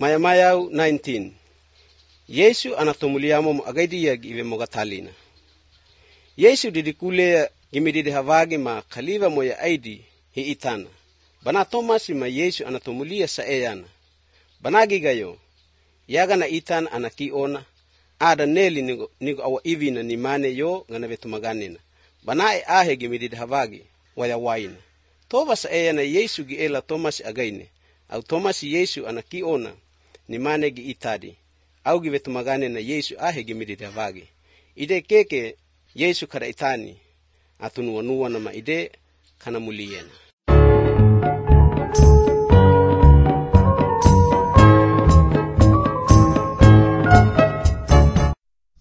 Mayau 19. Yesu anatomuliamo mo agaidia give mogatalina. Yesu didikule gimidide havagi ma khaliva moya aidi hi itana. Bana Tomasi ma Yesu anatomulia saeyana. Banagi gayo. Yaga na itan anakiona. Ada neli nigo awa ivi na nimane yo ngana vetumaganina. Bana ahe gimidide havagi waya waina. Toba saeyana Yesu giela Tomasi againe. Au Tomasi Yesu anakiona nimane gi itadi. Au givetumagane na Yesu ahe gimidide havagi. Ide keke Yesu kada itani atunuanua na maide kana muliyena.